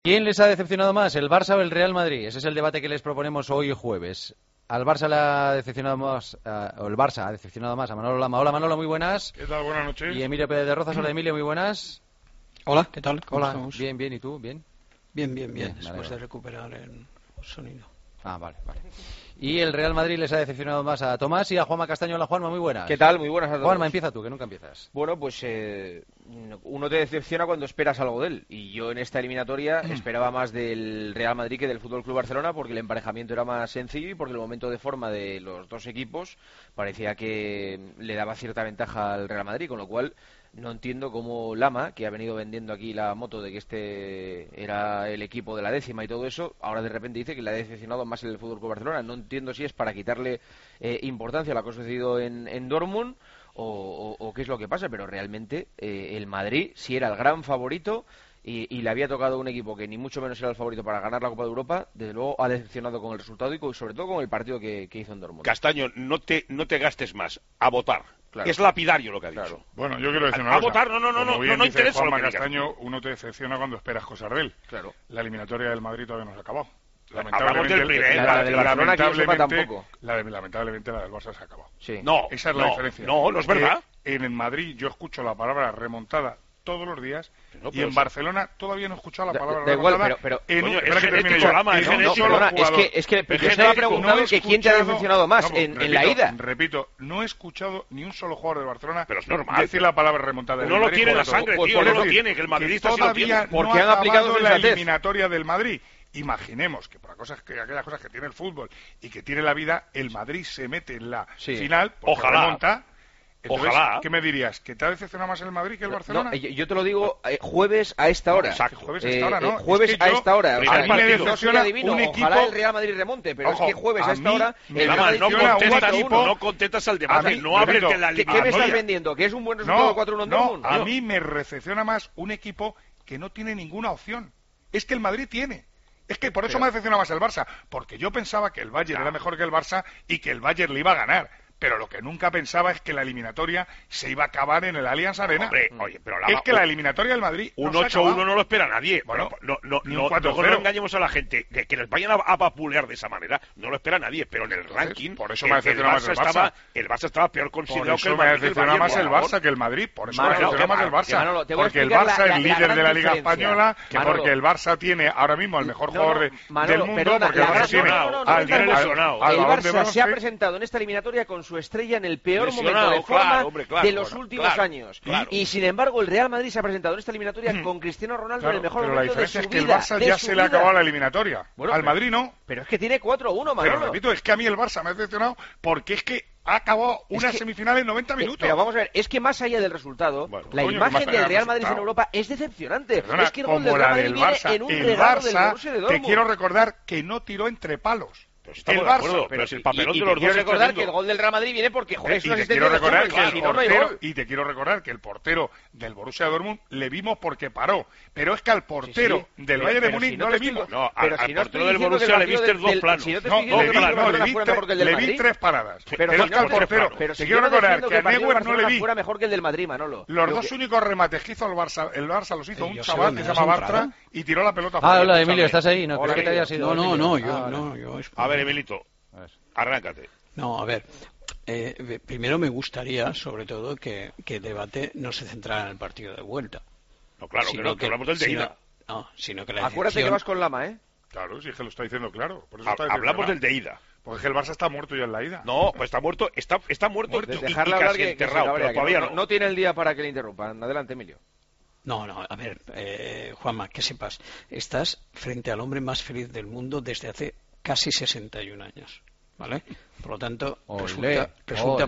¿Quién les ha decepcionado más, el Barça o el Real Madrid? Ese es el debate que les proponemos hoy jueves. Al Barça le ha decepcionado más, o el Barça ha decepcionado más a Manolo Lama. Hola Manolo, muy buenas. ¿Qué tal? Buenas noches. Y Emilio Pérez de Rozas. Hola Emilio, muy buenas. Hola, ¿qué tal? ¿Cómo Hola, estamos? bien, ¿y tú? ¿Bien? Bien, después vale. de recuperar el sonido. Ah, vale. Y el Real Madrid les ha decepcionado más a Tomás y a Juanma Castaño. Hola Juanma, muy buenas. ¿Qué tal? Muy buenas a todos. Juanma, empieza tú, que nunca empiezas. Bueno, pues uno te decepciona cuando esperas algo de él. Y yo en esta eliminatoria esperaba más del Real Madrid que del Fútbol Club Barcelona, porque el emparejamiento era más sencillo y porque el momento de forma de los dos equipos parecía que le daba cierta ventaja al Real Madrid, con lo cual no entiendo cómo Lama, que ha venido vendiendo aquí la moto de que este era el equipo de la décima y todo eso, ahora de repente dice que le ha decepcionado más el Fútbol Club Barcelona. No entiendo si es para quitarle importancia a lo que ha sucedido en Dortmund o qué es lo que pasa, pero realmente el Madrid sí era el gran favorito y le había tocado un equipo que ni mucho menos era el favorito para ganar la Copa de Europa. Desde luego ha decepcionado con el resultado y sobre todo con el partido que hizo en Dortmund. Castaño, no te gastes más, a votar. Claro. Es lapidario lo que ha dicho. Claro. Bueno, yo quiero decir una A cosa. votar, no interesa Juanma lo que digas. Castaño, uno te decepciona cuando esperas cosas de él. Claro. La eliminatoria del Madrid todavía no se ha acabado. Hablamos del primer, la del Barcelona, que yo sepa, tampoco. Lamentablemente la del Barça se ha acabado. Sí. No, Esa es la diferencia. No es verdad. En el Madrid yo escucho la palabra remontada todos los días y en eso... Barcelona todavía no he escuchado la palabra da igual, remontada. pero coño, espera es que termine genético, yo. Lama, es genético. Perdona, es que yo se ha preguntado que quién te ha decepcionado más en la ida. Repito, no he escuchado ni un solo jugador de Barcelona pero es normal, decir la palabra remontada. No lo tiene en la sangre, tío, no lo tiene, que el madridista sí lo tiene. Porque han aplicado la eliminatoria del Madrid. Imaginemos que por aquellas cosas que tiene el fútbol y que tiene la vida, el Madrid se mete en la final, porque ojalá. remonta. Entonces, Ojalá. ¿qué me dirías? ¿Que te ha decepcionado más el Madrid que el Barcelona? No, yo te lo digo jueves a esta hora. Exacto. Jueves a esta hora, ¿no? Jueves Es que a yo, esta hora. O sea, a mí me no decepciona soy adivino. un Ojalá equipo... el Real Madrid remonte, pero Ojo, es que jueves a esta mí hora me el Real Madrid no contestas al debate, no hables de la ¿Qué me estás vendiendo? ¿Que es un buen resultado de 4-1 en Dortmund? A mí me recepciona más un equipo que no tiene ninguna opción. Es que el Madrid tiene. Es que por eso me decepciona más el Barça, porque yo pensaba que el Bayern era mejor que el Barça y que el Bayern le iba a ganar. Pero lo que nunca pensaba es que la eliminatoria se iba a acabar en el Allianz Arena. Hombre, oye, pero es que la eliminatoria del Madrid un 8-1 no lo espera nadie. Bueno, no engañemos a la gente. Que nos vayan a vapulear de esa manera, no lo espera nadie. Pero en el ranking, por eso me decepciona más el Barça. El Barça estaba peor considerado que el Madrid. Por eso me decepciona más el Barça que el Madrid. Por eso me decepciona más el Barça. Manolo, porque el Barça es líder de la Liga Española, porque el Barça tiene ahora mismo al mejor jugador del mundo, porque el Barça tiene al Barça se ha presentado en esta eliminatoria con su estrella en el peor momento de forma de los últimos años. Y sin embargo el Real Madrid se ha presentado en esta eliminatoria con Cristiano Ronaldo en el mejor momento de su vida. Pero la diferencia es que el Barça ya se le ha acabado la eliminatoria. Al Madrid no. Pero es que tiene 4-1, Manolo. Pero repito, es que a mí el Barça me ha decepcionado porque es que ha acabado una semifinal en 90 minutos. Pero vamos a ver, es que más allá del resultado, la imagen del Real Madrid en Europa es decepcionante. Perdona, es que el gol del Real Madrid viene en un regalo del Borussia de Dortmund. Te quiero recordar que no tiró entre palos. El Barça, pero si el papelón de los dos quiero recordar que el gol del Real Madrid viene porque es una asistencia de portero, y te quiero recordar que el portero del Borussia Dortmund le vimos porque paró, pero es que al portero del Bayern de Múnich no le vimos. No, al portero del Borussia le viste dos planos. Le vi tres paradas. Pero es que al portero, te quiero recordar que a Neuer no le vi. Fuera mejor que el del Madrid, Manolo. Los dos únicos remates que hizo el Barça los hizo un chaval que se llama Bartra y tiró la pelota. Hola Emilio, ¿estás ahí? No, creo que te haya sido. No, yo. A ver, Emilito, arráncate. No, a ver. Primero me gustaría, sobre todo, que el debate no se centrara en el partido de vuelta. No, claro, que hablamos del de ida. No, sino que la Acuérdate que vas con Lama, ¿eh? Claro, sí, es que lo está diciendo claro. Por eso hablamos del de ida. Porque es que el Barça está muerto ya en la ida. No, pues está muerto y dejarle casi hablar enterrado, pero todavía no tiene el día para que le interrumpan. Adelante, Emilio. No, a ver, Juanma, que sepas, estás frente al hombre más feliz del mundo desde hace casi 61 años, ¿vale? Por lo tanto, resulta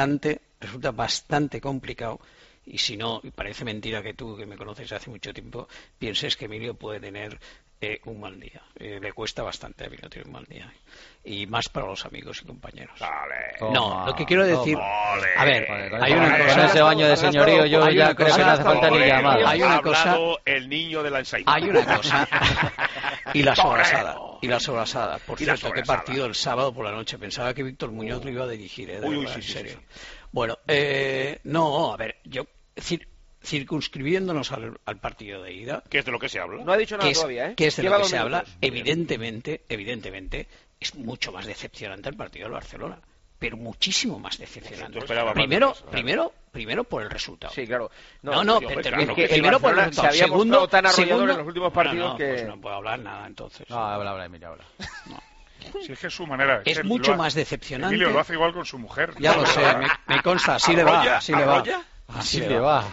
bastante complicado. Y si no, y parece mentira que tú, que me conoces hace mucho tiempo, pienses que Emilio puede tener un mal día. Le cuesta bastante a Emilio tener un mal día. Y más para los amigos y compañeros. No, lo que quiero decir... A ver, hay una cosa... Con ese baño de señorío yo ya creo que no hace falta ni llamar. Hay una cosa... el niño de la ensaimada. Hay una cosa... Y la sobrasada. Por cierto, qué partido el sábado por la noche. Pensaba que Víctor Muñoz lo iba a dirigir, en serio. Bueno, no, a ver, yo... Es decir, circunscribiéndonos al partido de ida, Que es de lo que se habla. No ha dicho nada todavía, ¿eh? que es de Lleva lo que 2 se habla, minutos. evidentemente es mucho más decepcionante el partido del Barcelona, pero muchísimo más decepcionante. Yo esperaba más de eso, Primero por el resultado. Sí, claro. No, pero termino. es que Primero por el Barcelona resultado. se había mostrado tan arrollador segundo, en los últimos partidos que... pues no puedo hablar nada entonces. No, habla, Emilio, habla. Si es que es su manera de Es ser. mucho Lo ha- más decepcionante. Emilio lo hace igual con su mujer. Ya lo sé, me consta, así le va, así le va. ¿Arrolla? Así le va.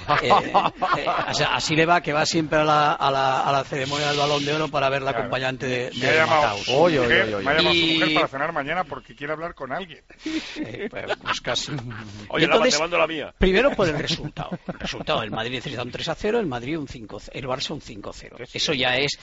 O sea, así le va, que va siempre a la ceremonia del Balón de Oro para ver la Claro. acompañante de Me ha llamado Mataus. su Oye, mujer, oye, oye. me ha llamado su Y- mujer para cenar mañana porque quiere hablar con alguien. Pues casi. Oye, Entonces, te mando la mía. primero por el resultado. El resultado, el Madrid necesita un 3-0, el Madrid un 5-0, el Barça un 5-0. Eso ya es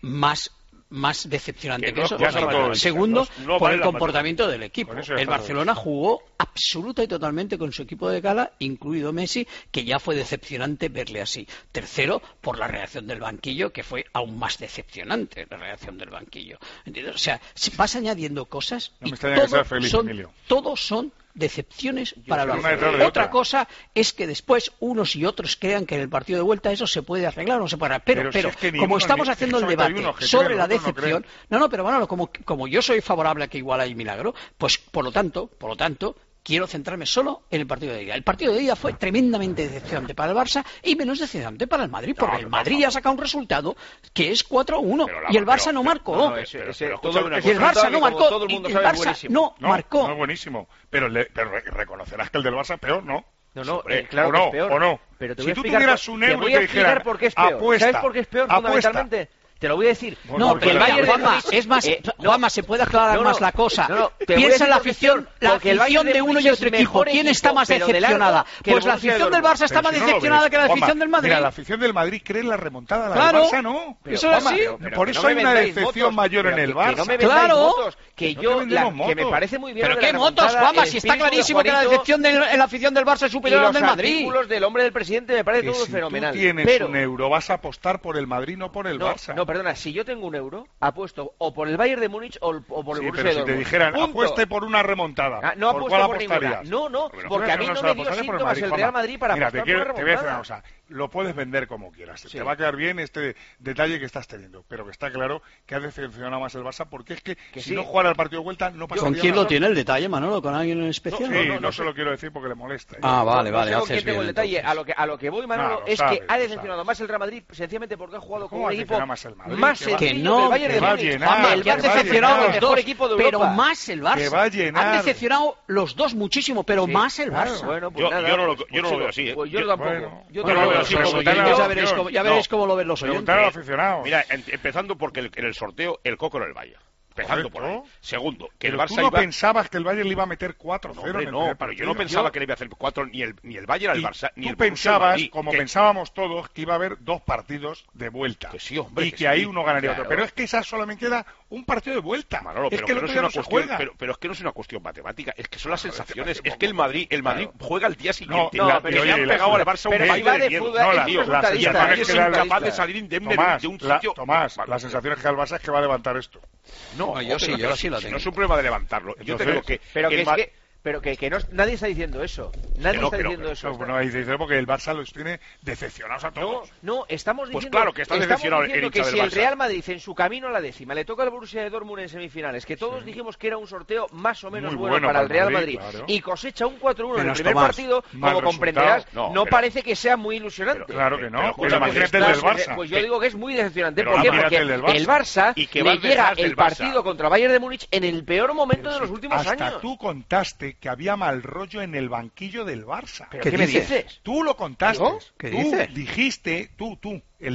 más decepcionante Que que no, eso. ya está todo Segundo, dicho. No por vale el la comportamiento del equipo. Con eso ya El está Barcelona jugó absoluta y totalmente con su equipo de gala, incluido Messi, que ya fue decepcionante verle así. Tercero, por la reacción del banquillo, que fue aún más decepcionante la reacción del banquillo. ¿Entiendes? O sea, si vas añadiendo cosas No me y extraña que todo seas feliz, Emilio. todos son decepciones para el una Barcelona. detrás de Otra otra. cosa es que después unos y otros crean que en el partido de vuelta eso se puede arreglar o no se puede arreglar. Pero si Pero es que ni como uno estamos ni- haciendo el solamente hay debate uno que sobre cree, la los otros no decepción, no, pero Manolo, como yo soy favorable a que igual hay milagro, pues por lo tanto, quiero centrarme solo en el partido de ida. El partido de ida fue tremendamente decepcionante para el Barça y menos decepcionante para el Madrid, porque el Madrid ha sacado un resultado que es 4-1 y el Barça no marcó. No, pero escúchame todo- una Y el cosa, Barça no como marcó, todo el y mundo el sabe, es Barça buenísimo. no marcó. No es buenísimo. Pero reconocerás que el del Barça es peor, ¿no? No, Hombre, claro o que no, es peor. o no. Pero te Si voy a tú explicar tuvieras por- un te euro voy y a te explicar dijeran, por qué es peor. apuesta, ¿Sabes por qué es peor apuesta. fundamentalmente? Te lo voy a decir. Bueno, Porque el pues, Bayern de Juanma, Múnich- es más, no, Juanma, se puede aclarar no, más la cosa. no, te voy a Piensa decir en la por qué es afición, peor, la porque el afición Bayern de uno y Múnich otro es equipo. mejor ¿Quién equipo, está más pero de largo, decepcionada? que el Pues la Borussia afición del Dortmund. Barça está Pero más si no lo decepcionada ves, que la Juanma, afición del Madrid. Mira, la afición del Madrid cree en la remontada, la Claro. del Barça no. Eso es así. Por eso hay una decepción mayor en el Que no me Barça. vendáis Claro. motos, que No yo te vendemos que me motos. parece muy bien. Pero lo de qué la motos, remontada, Juanma, el si está espíritu de clarísimo que la Juanito decepción en la afición del Barça es y superior a la los del Madrid. artículos del hombre del presidente me parece Que todo si fenomenal. tú tienes pero un euro, vas a apostar por el Madrid, no por el Barça. no, perdona, si yo tengo un euro, apuesto o por el Bayern de Múnich o por el Sí, Borussia pero si te Dortmund. dijeran, Punto. apueste por una remontada, Ah, no ¿por apuesto cuál por ninguna. apostarías? No, Pero porque a mí no se me la dio apostaría por el síntomas Madrid, el Juanma. Real Madrid para Mira, apostar te por una voy a decir una remontada. cosa. Lo puedes vender como quieras. Sí. Te va a quedar bien este detalle que estás teniendo. Pero que está claro que ha decepcionado más el Barça porque es que si sí. no jugara el partido de vuelta no pasaría ¿Con quién nada. lo tiene el detalle, Manolo? ¿Con alguien en especial? Sí, No, no se lo quiero decir porque le molesta. Ah, vale, No vale, sé con haces quién tengo bien, el detalle. entonces. A lo que voy, Manolo, No, lo es sabes, que ha lo decepcionado sabes. más el Real Madrid sencillamente porque ha jugado con ¿Cómo un va a equipo decepcionar más el Madrid? más Que va- sencillo Que que no, el Bayern que de va a Múnich. llenar, Juanma, El que han Barça es el decepcionado los mejor dos, equipo de pero Europa. más el Barça. Que va a llenar. Han decepcionado los dos muchísimo, pero Sí, más el claro. Barça. Bueno, pues Yo nada, no lo pues veo sigo. así, ¿eh? Pues yo Yo- tampoco. bueno. Yo Bueno, tampoco. pero Sí, si los preguntarle a oyentes los- ya veréis no. cómo lo ven los Preguntar al oyentes. aficionado. Mira, empezando porque en el sorteo el coco era el Bayern. Empezando por ahí. Correcto. Segundo, que el Pero Barça tú no iba... pensabas que el Bayern le iba a meter 4-0 No, en hombre, el no, primer pero yo partido. no pensaba que le iba a hacer 4 ni el Bayern al Y Barça, ni tú el Borussia al pensabas, Madrid, como que- pensábamos todos, que iba a haber 2 partidos de vuelta. Que sí, hombre, y que que sí. ahí uno ganaría Claro. otro. Pero es que esa solamente queda un partido de vuelta. Manolo, es pero que el no otro es ya una no se cuestión, juega. pero es que no es una cuestión matemática, es que son las Joder, sensaciones, te parece es que el Madrid juega al día siguiente. No, y pero le han oye, pegado al Barça un pero baile va de de miedo. fútbol, No, es la- un la resultadista, Y el sensación Madrid es es que da el incapaz de Barça. salir indemne Tomás, de un sitio... la sensación es que el Barça es que va a levantar esto. No, yo sí, yo sí lo si tengo. no es un problema de levantarlo. Yo te Entonces, digo que... Pero que el es Ma- que no, nadie está diciendo eso. Nadie no, está pero- diciendo eso. Bueno, ahí dice porque el Barça los tiene decepcionados a No, todos. no, estamos Pues diciendo, claro que está decepcionado el hincha que del si el Barça. Real Madrid en su camino a la décima le toca al Borussia de Dortmund en semifinales, que todos dijimos que era un sorteo más o menos Muy bueno bueno para el para el Real Madrid, Madrid, claro. y cosecha un 4-1 en el Menos primer Tomás. partido, Mal como resultado. comprenderás, No, no pero- parece que sea muy ilusionante. Claro que no. Pero Pues escúchame, imagínate el del Pues, Barça. pues yo digo que es muy decepcionante. Pero ¿Por qué? imagínate Porque el del Barça. el Barça Y que le va llega detrás del el partido Barça. contra Bayern de Múnich en el peor momento de los últimos Hasta años. tú contaste que había mal rollo en el banquillo del Barça. ¿Pero ¿Qué qué me dices? dices? Tú lo contaste. ¿Yo? ¿Qué Tú dices? dijiste, el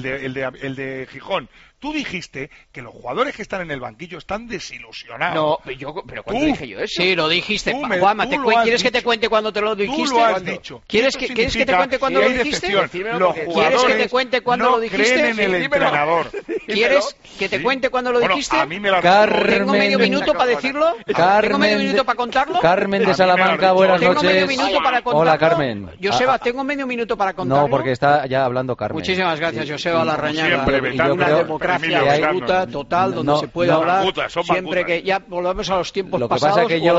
de Gijón, tú dijiste que los jugadores que están en el banquillo están desilusionados. No, pero ¿cuándo Tú. dije yo eso? Sí, lo dijiste. Tú Juanma, tú lo has ¿quieres que te dicho. cuente cuando te lo dijiste? Tú lo has ¿Cuándo? dicho. ¿Quieres Esto que te significa cuente cuando que lo hay dijiste? decepción. Decídmelo Los porque- jugadores ¿Quieres que te cuente cuándo no lo dijiste? creen en el Sí, dímelo. entrenador. ¿Quieres que te Sí. cuente cuándo lo Bueno, dijiste? a mí me la ¿Tengo medio minuto para decirlo? ¿Tengo medio minuto para contarlo? Carmen A de mí me lo Salamanca, has buenas dicho. Tengo medio noches. minuto para contarlo. Hola, Carmen. Joseba, tengo medio minuto para contarlo. No, porque está ya hablando Carmen. Muchísimas gracias, Y Joseba Larrañaga, siempre, una democracia absoluta, total, donde se puede hablar siempre que ya volvemos a los tiempos lo que pasados. Pasa que yo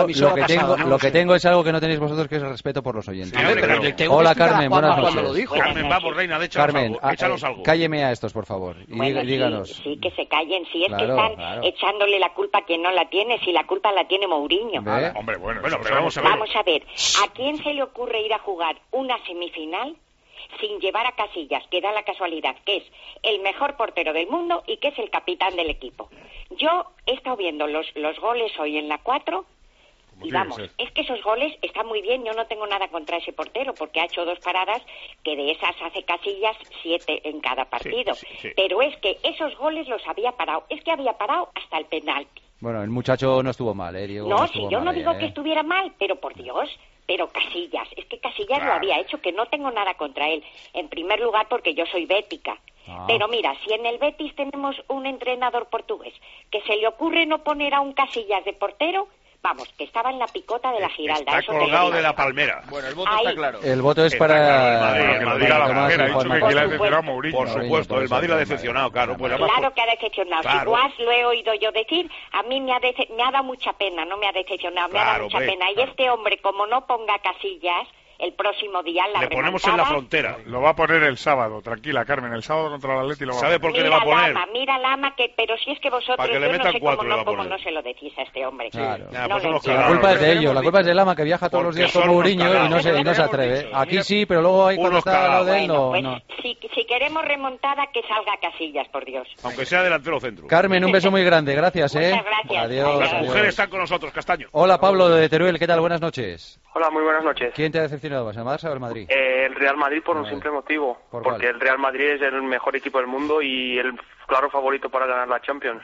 lo que sé. tengo es algo que no tenéis vosotros, que es el respeto por los oyentes. Hola, Carmen, buenas noches. Lo dijo. Carmen, vamos, reina, Carmen, échanos algo. Cálleme a estos, por favor, y bueno, díganos. Sí, que se callen, si es que están echándole la culpa a quien no la tiene, si la culpa la tiene Mourinho. Hombre, bueno, pero vamos a ver. Vamos a ver, ¿a quién se le ocurre ir a jugar una semifinal sin llevar a Casillas, que da la casualidad que es el mejor portero del mundo y que es el capitán del equipo? Yo he estado viendo los goles hoy en la 4 y vamos, es que esos goles están muy bien, yo no tengo nada contra ese portero porque ha hecho 2 paradas que de esas hace Casillas 7 en cada partido, sí. Pero es que esos goles los había parado, es que había parado hasta el penalti. Bueno, el muchacho no estuvo mal, Diego. No, si yo no digo que estuviera mal, pero por Dios, pero Casillas, es que Casillas lo había hecho, que no tengo nada contra él. En primer lugar, porque yo soy bética. Pero mira, si en el Betis tenemos un entrenador portugués que se le ocurre no poner a un Casillas de portero, vamos, que estaba en la picota de la Giralda. Está colgado de la palmera. Bueno, el voto está claro. El voto es para... El Madrid la palmera, ha dicho que le ha decepcionado a Mourinho. Por supuesto, el Madrid la ha decepcionado, claro. Pues claro que ha decepcionado. Si Guas lo he oído yo decir, a mí me ha dado mucha pena, no me ha decepcionado, me ha dado mucha pena. Y este hombre, como no ponga Casillas, el próximo día le ponemos en la frontera. Lo va a poner el sábado, tranquila, Carmen, el sábado contra el Atleti lo va a poner. ¿Sabe por qué le va a poner? Mira Lama, pero si es que vosotros, yo no sé cómo no se lo decís a este hombre. Claro. La culpa es de ellos, la culpa es de Lama, que viaja todos los días con Mourinho y no se atreve. Aquí sí, pero luego ahí cuando está al lado de él no. Si queremos remontada, que salga Casillas, por Dios. Aunque sea delantero centro. Carmen, un beso muy grande, gracias. Muchas gracias. Adiós. Las mujeres están con nosotros, Castaño. Hola, Pablo de Teruel, ¿qué tal? Buenas noches. Hola, muy buenas noches. ¿Quién te ha decepcionado más, el Barça o el Madrid? El Real Madrid por un simple motivo. Porque el Real Madrid es el mejor equipo del mundo y el claro favorito para ganar la Champions.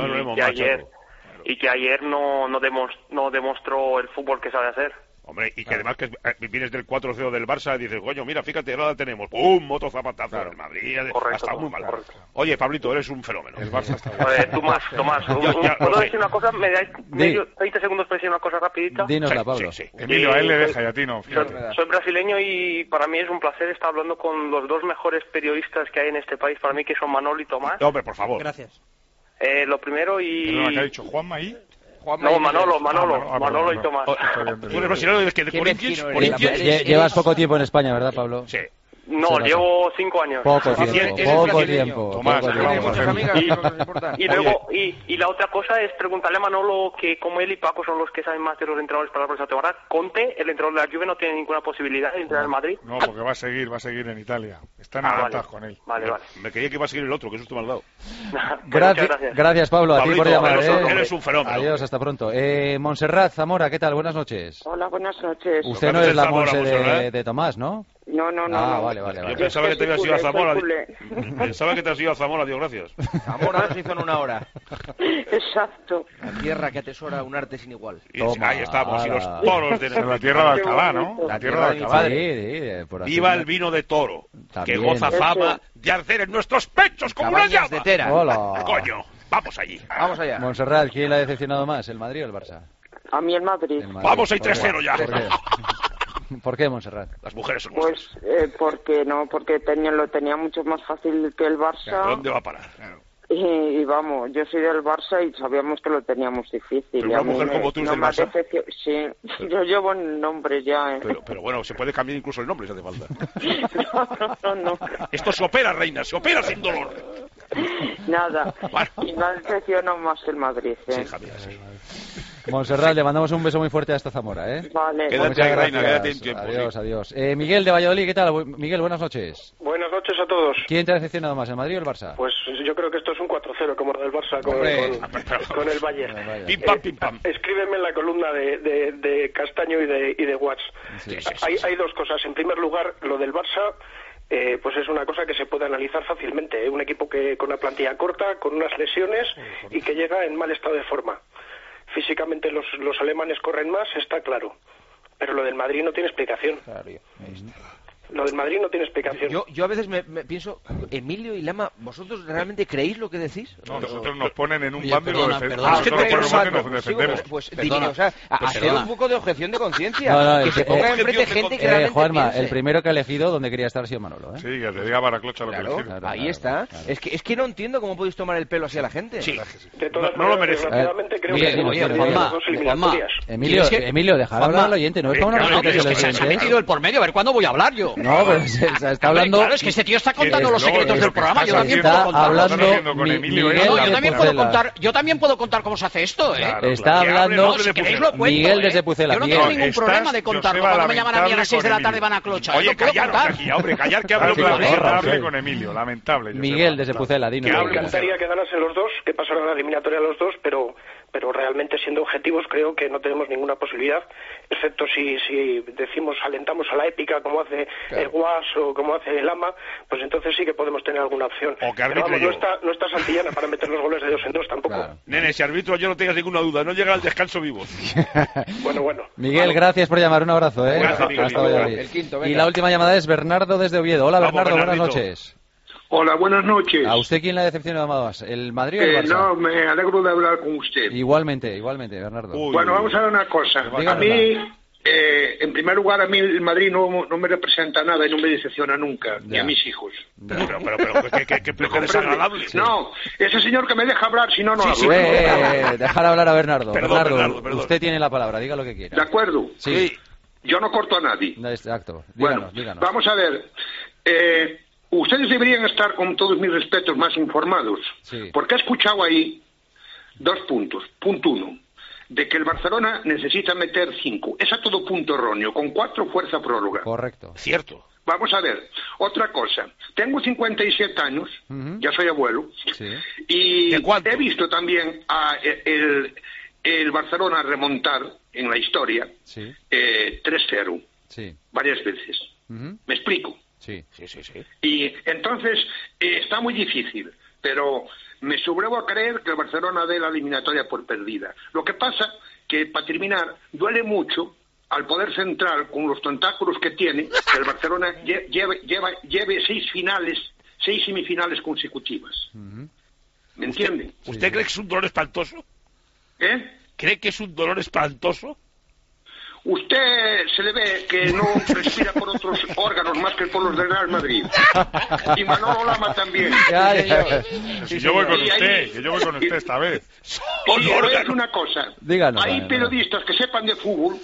Y que ayer no demostró el fútbol que sabe hacer. Hombre, y que además que vienes del 4-0 del Barça y dices, coño, mira, fíjate, ahora la tenemos. ¡Pum! Moto zapatazo del Madrid. Ha estado muy mal. Correcto. Oye, Pablito, eres un fenómeno. El Barça está bien. Tomás, ¿puedo decir una cosa? ¿Me dais 20 segundos para decir una cosa rapidita? Dínosla, Pablo. Sí. Emilio, a él le deja y a ti no. Soy brasileño y para mí es un placer estar hablando con los 2 mejores periodistas que hay en este país, para mí, que son Manolo y Tomás. Hombre, por favor. Gracias. Lo primero y... Perdona, ¿qué ha dicho Juanma ahí? No, Manolo y Tomás. Tú eres brasileño desde que Corinthians. Llevas poco tiempo en España, ¿verdad, Pablo? Sí. No, llevo 5 años. Poco tiempo. Tomás, Tiene muchas amigas, no nos importa. Y luego, y la otra cosa es preguntarle a Manolo, que como él y Paco son los que saben más de los entrenadores para la próxima temporada, Conte, el entrenador de la Juve, no tiene ninguna posibilidad de entrenar al Madrid. No, porque va a seguir en Italia. Están aguantados con él. Vale. Me creía que iba a seguir el otro, que eso te me has dado. Gracias, Pablo, a ti por llamar. Eres un fenómeno. Adiós, hasta pronto. Montserrat Zamora, ¿qué tal? Buenas noches. Hola, buenas noches. Usted no es la Monse de Tomás, ¿no? No. Vale. Yo pensaba que te habías ido a Zamora. Pensaba que te has ido a Zamora, Dios gracias. Zamora se hizo en una hora. Exacto. La tierra que atesora un arte sin igual. Ahí estamos, y los toros de la tierra de Alcalá, ¿no? La tierra de Alcalá. Sí, por aquí. Viva el vino de toro, También. que goza fama de arder en nuestros pechos como una llama. De Tera. Hola. Coño, vamos allí. Vamos allá. Montserrat, ¿quién le ha decepcionado más, el Madrid o el Barça? A mí el Madrid. Vamos ahí 3-0 ya. ¿Por qué, Montserrat? Las mujeres son Pues porque lo tenía mucho más fácil que el Barça. ¿Dónde va a parar? Y vamos, yo soy del Barça y sabíamos que lo teníamos difícil. Pero una mujer como tú es del Barça. Sí, yo llevo el nombre ya. Pero bueno, se puede cambiar incluso el nombre si hace falta. No. Esto se opera, reina, se opera sin dolor. Nada. Bueno. Y me decepcionó más el Madrid. Sí, hija mía, sí. Montserrat, le mandamos un beso muy fuerte hasta Zamora, ¿eh? Vale. Quédate ahí, reina, quédate en tiempo. Adiós. Miguel de Valladolid, ¿qué tal? Miguel, buenas noches. Buenas noches a todos. ¿Quién te ha decepcionado más, el Madrid o el Barça? Pues yo creo que esto es un 4-0 como lo del Barça con el Bayern. Pim pam. Escríbeme en la columna de Castaño y de Watts. Sí. Hay 2 cosas. En primer lugar, lo del Barça, pues es una cosa que se puede analizar fácilmente. Un equipo que con una plantilla corta, con unas lesiones y que llega en mal estado de forma. Físicamente los alemanes corren más, está claro. Pero lo del Madrid no tiene explicación. Lo del Madrid no tiene explicación. Yo a veces me pienso, Emilio y Lama, ¿vosotros realmente creéis lo que decís? No, nosotros nos ponen en un Oye, bando y lo perdona, defendemos. Pues hacer un poco de objeción de conciencia. No, que se ponga enfrente gente que realmente Juanma, piense. el primero que ha elegido donde quería estar ha sido Manolo, ¿eh? Sí, que te diga Baraclocha lo que Claro, decir. ahí está. Claro. Es que no entiendo cómo podéis tomar el pelo así a la gente. Sí. De todas No lo maneras, merece. desgraciadamente, creo Miguel, que hemos Miguel, perdido Juanma, las dos eliminatorias. Emilio, dejar hablar al oyente, no es para una No, respuesta es que se ha metido el por medio, a ver cuándo voy a hablar yo. No, pero se está hablando... Claro, es que este tío está contando los secretos del programa, yo también puedo contar. hablando Yo también puedo contar cómo se hace esto, ¿eh? Claro, Está hablando Si queréis lo cuento, Miguel desde Pucela. Yo no tengo Miguel. ningún problema de contarlo cuando me llaman a mí a las 6 de la tarde y van a Clocha. Oye, callar aquí, hombre, callar que hablo Lamentable con Emilio, lamentable. Miguel desde Pucela, dinos. Me encantaría que ganasen los dos, que pasaran a la eliminatoria los dos, pero realmente siendo objetivos creo que no tenemos ninguna posibilidad, excepto si decimos, alentamos a la épica como hace el Guas o como hace el Lama, pues entonces sí que podemos tener alguna opción. O que pero vamos, yo. no está Santillana para meter los goles de 2 en 2 tampoco. Claro. Nene, si arbitro yo no tengas ninguna duda, no llega al descanso vivos. Bueno. Miguel, gracias por llamar, un abrazo, ¿eh? Gracias, Miguel. Hasta Valladolid. El quinto, Y la última llamada es Bernardo desde Oviedo. Hola, Vamos, Bernardo, buenas Bernardito. noches. Hola, buenas noches. ¿A usted quién le ha decepcionado más? ¿El Madrid o el Barça? No, me alegro de hablar con usted. Igualmente, Bernardo. Bueno, vamos a ver una cosa. A mí, en primer lugar, a mí el Madrid no me representa nada y no me decepciona nunca, ni a mis hijos. Pero, qué desagradable. No, ese señor que me deja hablar, si no, no hablo. Dejar hablar a Bernardo. Perdón. Usted tiene la palabra, diga lo que quiera. ¿De acuerdo? Sí. Yo no corto a nadie. Exacto. Bueno, díganos. vamos a ver. Ustedes deberían estar, con todos mis respetos, más informados. Sí. Porque he escuchado ahí 2 puntos. Punto 1, de que el Barcelona necesita meter 5. Es a todo punto erróneo. Con 4 fuerza prórroga. Correcto. Cierto. Vamos a ver. Otra cosa. Tengo 57 años. Ya soy abuelo. Sí. Y ¿De cuánto? he visto también a el Barcelona remontar en la historia 3-0. Sí. Varias veces. ¿Me explico? Sí. Y entonces está muy difícil, pero me sobrevo a creer que el Barcelona dé la eliminatoria por perdida. Lo que pasa que, para terminar, duele mucho al poder central, con los tentáculos que tiene, que el Barcelona lleve 6 semifinales consecutivas. ¿Me entiende? ¿Usted cree que es un dolor espantoso? ¿Cree que es un dolor espantoso? Usted se le ve que no respira por otros órganos más que por los del Real Madrid. Y Manolo Lama también. Yo voy con usted esta vez. Y es una cosa. Díganos. Hay periodistas que sepan de fútbol,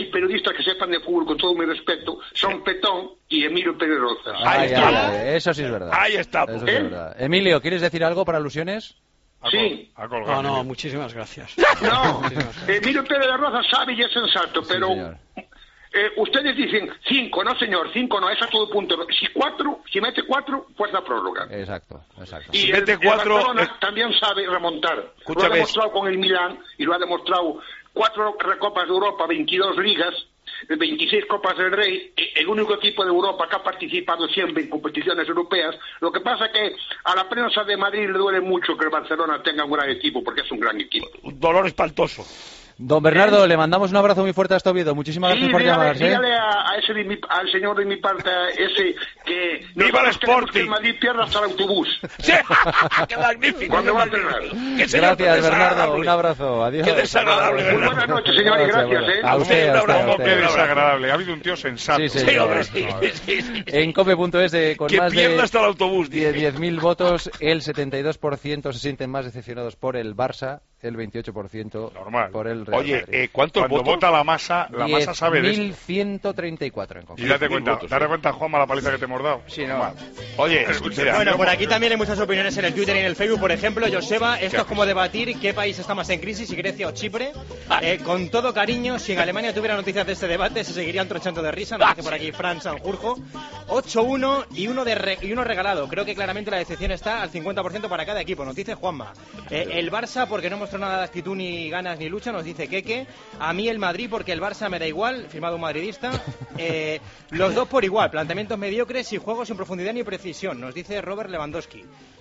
con todo mi respeto, son Petón y Emilio Pérez Roza. Eso sí es verdad. Ahí estamos. Eso sí es verdad. Emilio, ¿quieres decir algo para alusiones? Sí. No, muchísimas gracias. No, Emilio Pérez de Roza sabe y es sensato, pero ustedes dicen 5, no señor, 5 no, es a todo punto. Si mete 4, fuerza prórroga. Exacto. Y si el mete 4 Barcelona también sabe remontar. Lo ha demostrado con el Milán y lo ha demostrado 4 Recopas de Europa, 22 ligas, 26 Copas del Rey, el único equipo de Europa que ha participado siempre en competiciones europeas. Lo que pasa es que a la prensa de Madrid le duele mucho que el Barcelona tenga un gran equipo, porque es un gran equipo. Un dolor espantoso. Don Bernardo, le mandamos un abrazo muy fuerte hasta Oviedo. Muchísimas gracias por llamar. Dígale al señor de mi parte, ese que... ¡Viva el Sporting! Que el Madrid pierda hasta el autobús. ¡Sí! ¡Qué magnífico! ¿Cuándo va a cerrar? Gracias, Bernardo. Un abrazo. Adiós. ¡Qué desagradable! Muy buenas noches, señor, y gracias. A usted, un abrazo. Qué desagradable. Ha habido un tío sensato. Sí, hombre, En cope.es, con que más pierda de hasta el autobús, 10.000 votos, el 72% se sienten más decepcionados por el Barça, el 28% normal por el Real Madrid. Oye, ¿cuántos Cuando votos? vota la masa sabe de esto. 10.134 en concreto. Y date cuenta, Juanma, la paliza que te hemos dado. Sí, no. Oye, bueno, por aquí también hay muchas opiniones en el Twitter y en el Facebook. Por ejemplo, Joseba, esto es como debatir qué país está más en crisis, si Grecia o Chipre. Con todo cariño, si en Alemania tuviera noticias de este debate, se seguirían tronchando de risa. Nos dice por aquí Fran Sanjurjo. 8-1 y uno regalado. Creo que claramente la decepción está al 50% para cada equipo. Nos dice Juanma. El Barça, porque no mostró nada de actitud, ni ganas, ni lucha. Nos dice Keke. A mí el Madrid, porque el Barça me da igual. Firmado un madridista. Los dos por igual. Planteamientos mediocres y juegos sin profundidad ni precisión. Nos dice Robert Lewandowski.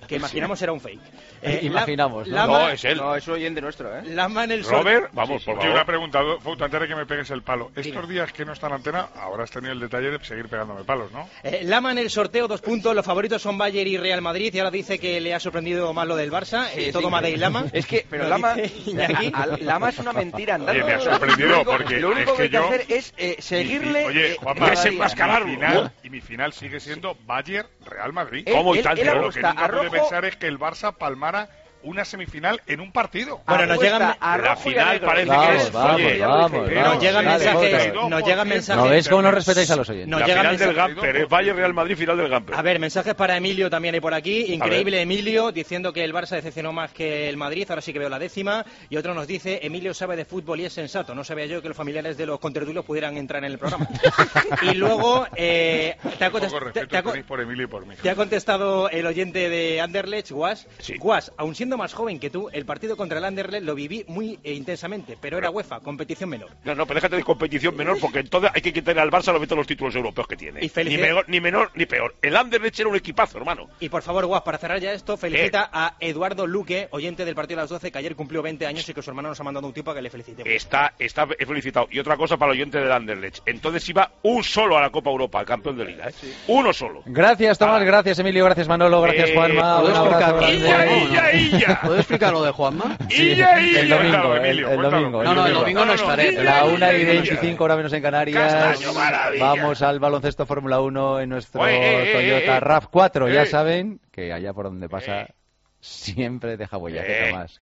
que imaginamos era un fake. Imaginamos, ¿no? No, es él. No, es un oyente nuestro, ¿eh? Laman el Robert, vamos, por Oye, favor. una pregunta, Fouto, antes de que me pegues el palo. Estos días que no está en antena, ahora has tenido el detalle de seguir pegándome palos, ¿no? Laman el sorteo, 2 puntos. Los favoritos son Bayern y Real Madrid. Y ahora dice que le ha sorprendido más lo del Barça. Todo Made y Lama. Es que, pero Lama es una mentira andando. Oye, me ha sorprendido porque lo único es que hay que yo... hacer es seguirle. Oye, Juanma, desenmascararlo. y mi final sigue siendo Bayern-Real Madrid. ¿Cómo y tal? Pero lo que nunca pude pensar es que el Barça palmara una semifinal en un partido. Bueno, nos llegan... La final parece Vamos, que es... vamos, Oye, vamos. Nos llegan Dale, mensajes... Jota. Nos llegan mensajes... ¿No ves cómo no respetáis a los oyentes? Nos la llegan final del mensajes... Gamper, Bayern-Real Madrid, final del Gamper. A ver, mensajes para Emilio también hay por aquí. Increíble Emilio, diciendo que el Barça decepcionó más que el Madrid. Ahora sí que veo la 10ª. Y otro nos dice, Emilio sabe de fútbol y es sensato. No sabía yo que los familiares de los contertulios pudieran entrar en el programa. Y luego... te ha contestado el oyente de Anderlecht, Guas. Sí. Guas, aun siendo más joven que tú, el partido contra el Anderlecht lo viví muy intensamente, pero era UEFA, competición menor. No, pero déjate de competición menor, porque entonces hay que quitarle al Barça los títulos europeos que tiene. Y ni menor ni peor. El Anderlecht era un equipazo, hermano. Y por favor, Guas, para cerrar ya esto, felicita a Eduardo Luque, oyente del partido de las 12, que ayer cumplió 20 años y que su hermano nos ha mandado un tipo a que le felicitemos. Está felicitado. Y otra cosa para el oyente del Anderlecht. Entonces iba un solo a la Copa Europa, al campeón de Liga, ¿eh? Sí. Uno solo. Gracias, Tomás, gracias, Emilio, gracias, Manolo, gracias, Juanma. Un abrazo grande. ¿Puedo explicar lo de Juanma? El domingo. No, el domingo no estaré. La 1:25, hora menos en Canarias. Castaño, maravilla. Vamos al baloncesto Fórmula 1 en nuestro Toyota RAV4. Ya saben que allá por donde pasa siempre deja huella, Tomás.